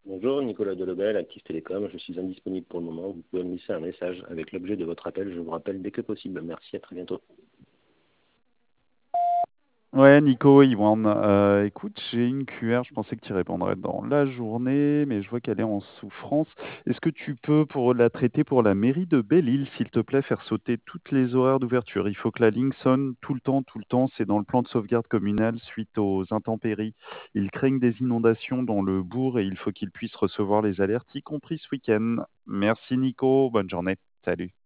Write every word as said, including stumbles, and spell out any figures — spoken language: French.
Bonjour, Nicolas Delobel, Active Télécom. Je suis indisponible pour le moment. Vous pouvez me laisser un message avec l'objet de votre appel. Je vous rappelle dès que possible. Merci, à très bientôt. Ouais, Nico, Iwan, euh, écoute, j'ai une Q R, je pensais que tu répondrais dans la journée, mais je vois qu'elle est en souffrance. Est-ce que tu peux, pour la traiter pour la mairie de Belle-Île, s'il te plaît, faire sauter toutes les horaires d'ouverture? Il faut que la ligne sonne tout le temps, tout le temps. C'est dans le plan de sauvegarde communal suite aux intempéries. Ils craignent des inondations dans le bourg et il faut qu'ils puissent recevoir les alertes, y compris ce week-end. Merci, Nico. Bonne journée. Salut.